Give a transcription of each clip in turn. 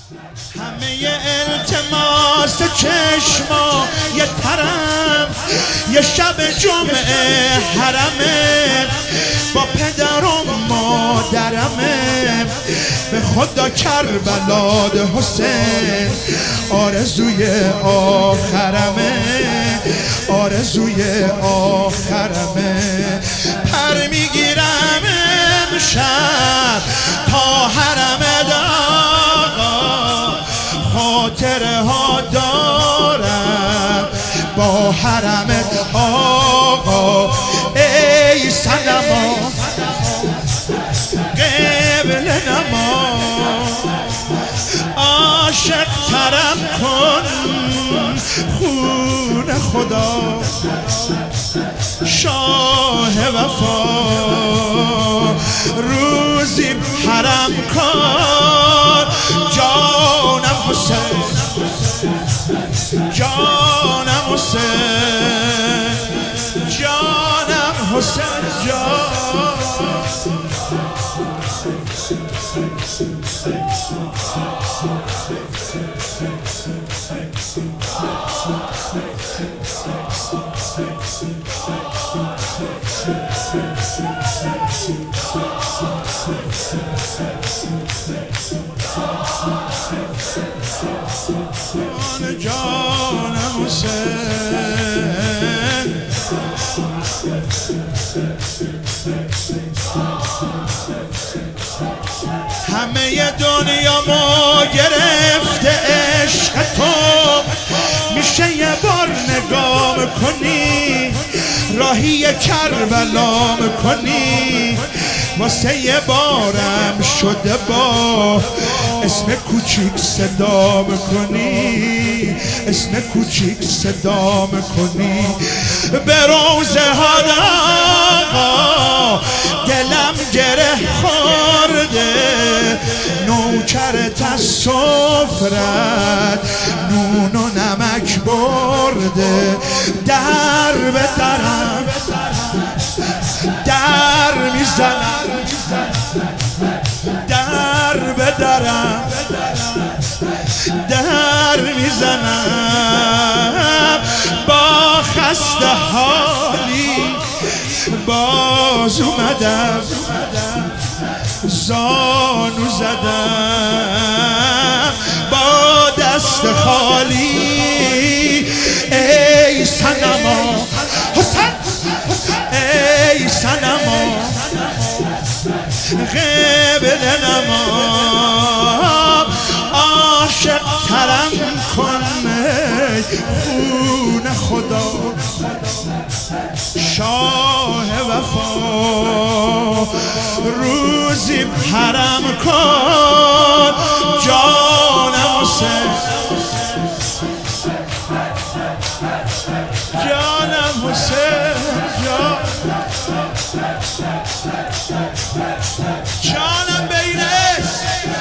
همه التماس چشما یه ترم، یه شب جمعه حرمه با پدر و مادرمه، به خدا کربلا حسین آرزوی آخرمه، آرزوی آخرمه. پر میگیرم امشب تا حرم داغا، خاطره ها دارم با حرم آقا. ای صنما قبل نما، عاشق ترم کن خون خدا، شاه وفا روزی حرم کن. جانم حسین، جانم حسین، جانم حسین جان. جانم حسین، همه دنیا ما گرفته عشق تو، میشه یه بار نگاه کنی راهی کربلا کنی، واسه یه بارم شده با اسم کوچیک صدا کنی، اسم کوچیک صدا کنی. به روزه ها دلم گره خورده، نوکرت از سفرت نون و نمک برده. در به درم در میزنم، در به درم در میزنم، با خسته حالی باز اومدم، زانو زدم با دست خالی. ای صنما حسین، ای صنما قبل نما، عاشق ترم کن خون خدا، شاه وفا روزی حرم کن. جانم حسین، جانم حسین جانم بینش.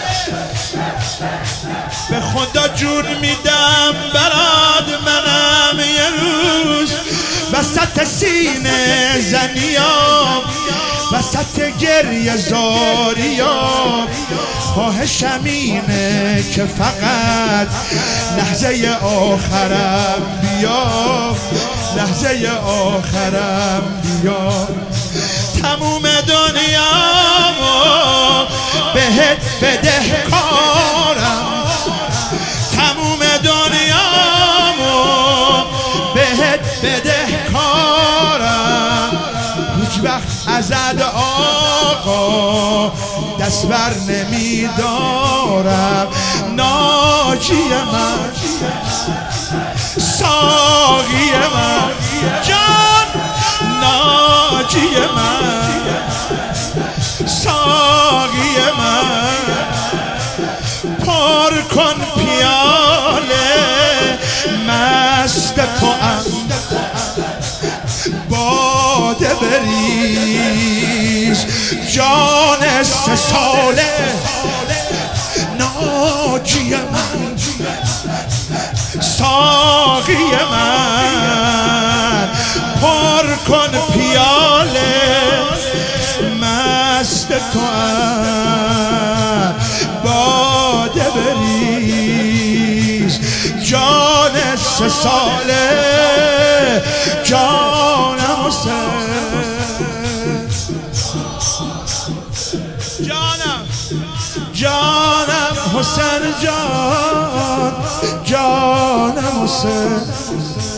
به خدا جون میدم برات منم یه روز وسط سینه زنیام، وسط گریه زاریام. خواهشم اینه که فقط لحظه آخرم بیا، لحظه آخرم بیا. تموم دنیامو بهت بدهکارم، تموم دنیامو بهت بدهکارم. هیچ وقت ازت آقا دست بر نمیدارم. ناجی من، ساقی من جان، ناجی من، ساقی من. پر کن پیاله مست توام، باده بریز جان 3 ساله. ناجی من، ساقی من. پر کن پیاله مست توام، باده بریز جان 3 ساله جانم حسین جانم حسین جانم حسین